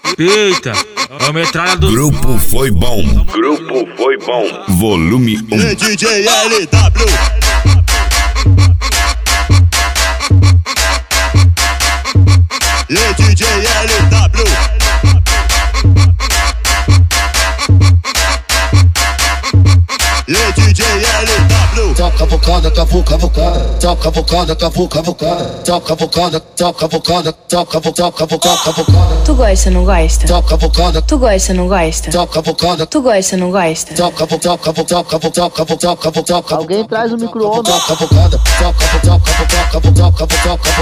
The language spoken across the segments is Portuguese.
Eita, a metralha do Grupo Foi Bom. Grupo Foi Bom. Volume 1. DJ LW. DJ LW. DJ LW. Toca bocada, cavuca, bocada. Toca bocada, cavuca, bocada. Toca bocada, toca bocada. Toca bocada. Tu gosta, não gosta? Toca bocada. Tu gosta, não gosta? Toca bocada. Tu gosta, não gosta? Toca bocada. Alguém traz o micro-ondas. Toca bocada. Toca bocada.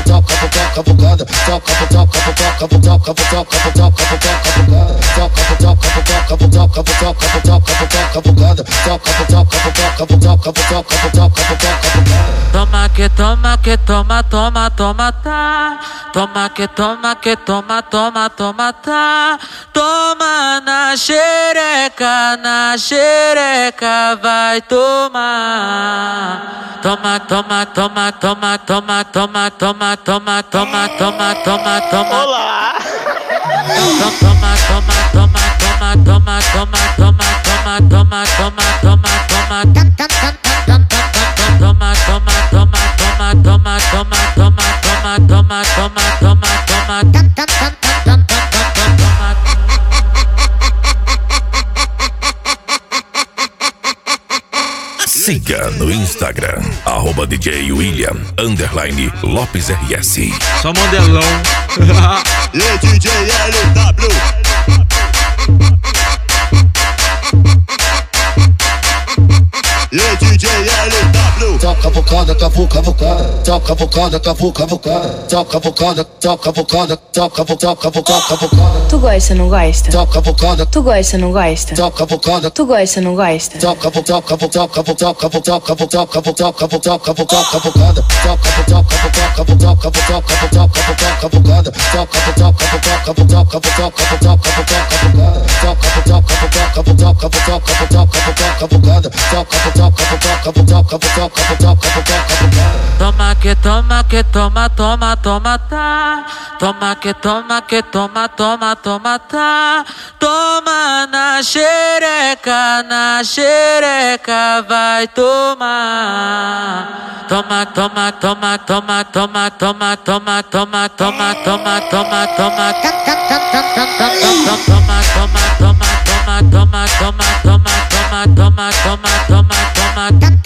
Toma que toma que toma, toma, toma, tá. Toma que toma que toma, toma, toma, tá. Toma na xereca, vai tomar. Toma, toma, toma, toma, toma, toma, toma, toma, toma, toma, toma, toma. Olá! Toma, toma, toma, toma, toma, toma, toma, toma, toma, toma, toma, toma. Toma, toma, toma, toma, toma, toma, toma, toma, toma, toma, toma, Siga no Instagram @DJ William_Lopes RS. só modelão. DJ LW. DJ LW. Toca bocada, cavuca, bocada. Toca bocada, cavuca, bocada. Toca bocada, toca bocada. Toca bocada. Tu gosta, não gosta? Toca bocada. Tu gosta, não gosta? Toca bocada. Tu gosta, não gosta? Toca bocada. Toca Toma que toma que toma, toma, toma, tá. Toma que toma que toma, toma, toma, tá. Toma na xereca, vai tomar. Toma, toma, toma, toma, toma, toma, toma, toma, toma, toma, toma, toma. Toma, toma, toma, toma, toma, toma, toma, toma, toma, toma, toma, toma, toma.